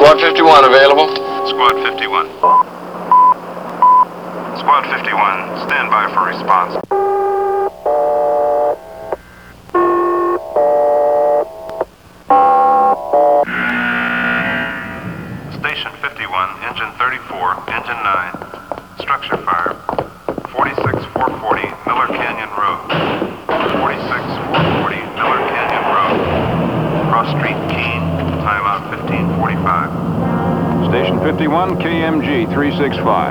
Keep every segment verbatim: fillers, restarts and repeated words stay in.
Squad fifty-one available. Squad fifty-one. Squad fifty-one, stand by for response. Station fifty-one, engine thirty-four, engine nine. Structure fire. forty-six four forty, Miller Canyon Road. forty-six four forty, Miller Canyon Road. Cross Street, Keene. Timeout fifteen forty-five. Station fifty-one, K M G three sixty-five.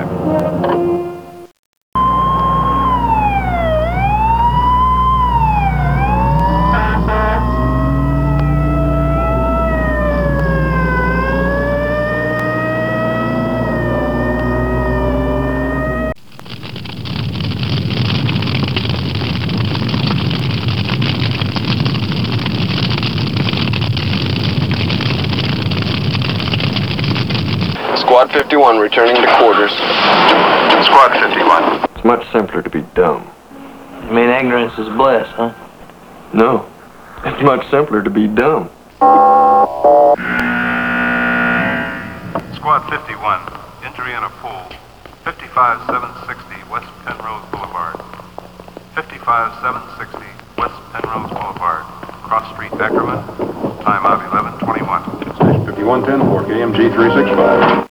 Squad fifty-one returning to quarters. Squad fifty-one. It's much simpler to be dumb. You mean ignorance is bliss, huh? No, it's much simpler to be dumb. Squad fifty-one, injury in a pool. fifty-five seven sixty West Penrose Boulevard. fifty-five seven sixty West Penrose Boulevard. Cross Street, Ackerman. Timeout eleven twenty-one. Station fifty-one ten for K M G three sixty-five.